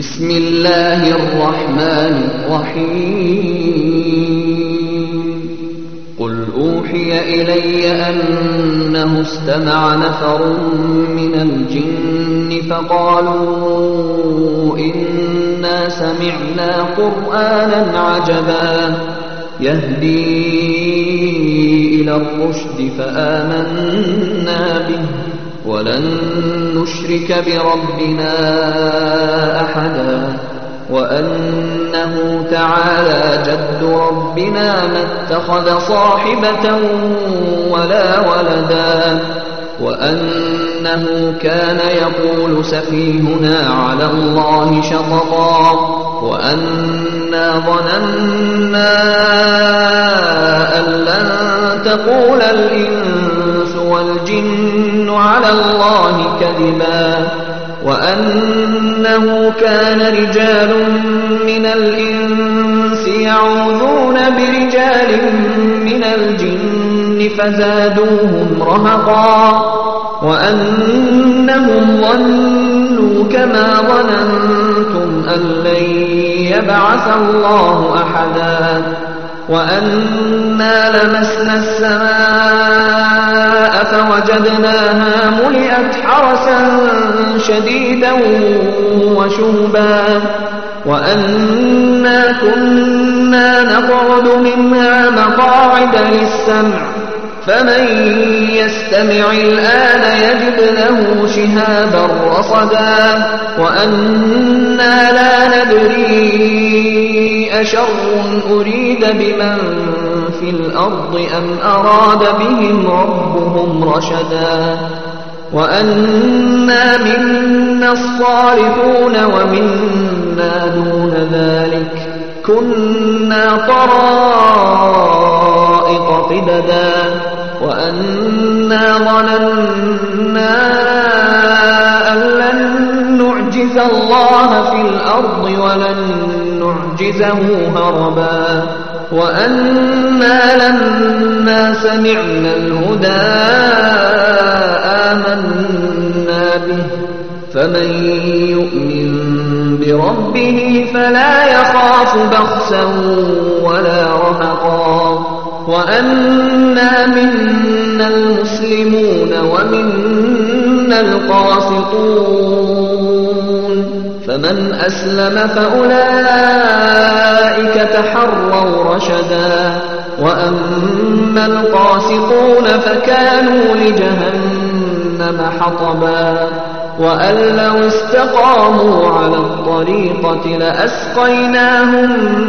بسم الله الرحمن الرحيم قل أوحي إلي أنه استمع نفر من الجن فقالوا إنا سمعنا قرآنا عجبا يهدي إلى الرشد فآمنا به ولن نشرك بربنا أحدا وأنه تعالى جد ربنا ما اتخذ صاحبة ولا ولدا وأنه كان يقول سفيهنا على الله شططا وأنا ظننا أن لن تقول الإنس والجن على الله كذبا وأنه كان رجال من الإنس يعوذون برجال من الجن فزادوهم رهقا وأنهم ظنوا كما ظننتم أن لن يبعث الله أحدا وأنا لمسنا السماء فوجدناها ملئت حرسا شديدا وشهبا وأنا كنا نقعد منها مقاعد للسمع فمن يستمع الآن يجد له شهابا رصدا وأنا لا ندري أشر أريد بمن في الأرض أم أراد بهم ربهم رشدا وأنا منا الصالحون ومنا دون ذلك كنا طرائق قددا وأنا ظننا أن لن نعجز الله في الأرض ولن نعجزه هربا وأنا لما سمعنا الهدى آمنا به فمن يؤمن بربه فلا يخاف بخسا ولا رهقا وأنا منا المسلمون ومنا القاسطون فمن أسلم فأولئك تحروا رشدا وأما القاسطون فكانوا لجهنم حطبا وأن لو استقاموا على الطريقة لأسقيناهم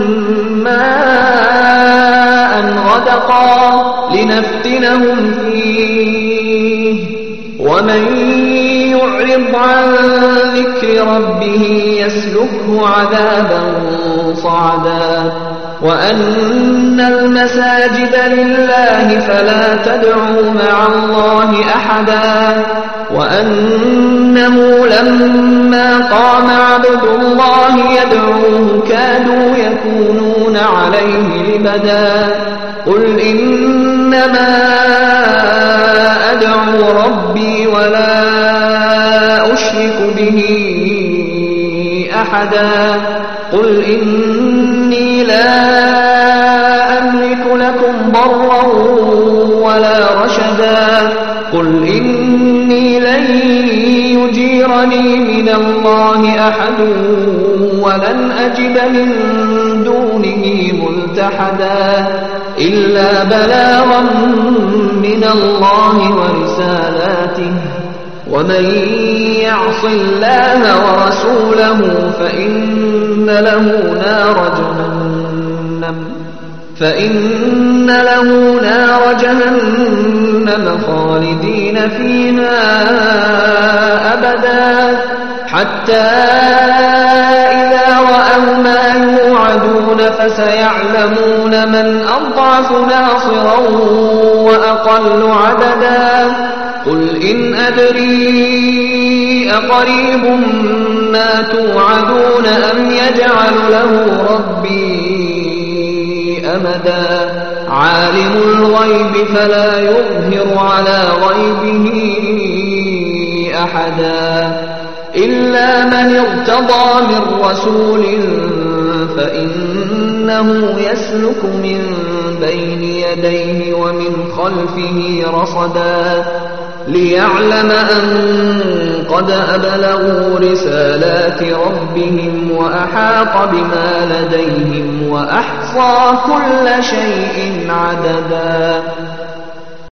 ماء غدقا لنفتنهم فيه ومن يعرض عن ذكر ربه يسلكه عذابا صعدا وأن المساجد لله فلا تدعوا مع الله أحدا وأنه لما قام عبد الله يدعوه كادوا يكونون عليه لبدا قل إنما أدعو ربي ولا أشرك به أحدا قل إني لا أملك لكم ضرا ولا رشدا قل إني لن يجيرني من الله أحد ولن أجد من دونه ملتحدا إلا بلاغا من الله ورسالاته ومن يعص الله ورسوله فإن له نار جهنم خالدين فيها أبدا حتى إذا رأوا ما يوعدون فسيعلمون من أضعف ناصرا وأقل عددا قل إن أدري أقريب ما توعدون أم يجعل له ربي أمدا عالم الغيب فلا يظهر على غيبه أحدا إلا من ارتضى من رسول فإنه يسلك من بين يديه ومن خلفه رصدا ليعلم أن قد أبلغوا رسالات ربهم وأحاط بما لديهم وأحصى كل شيء عددا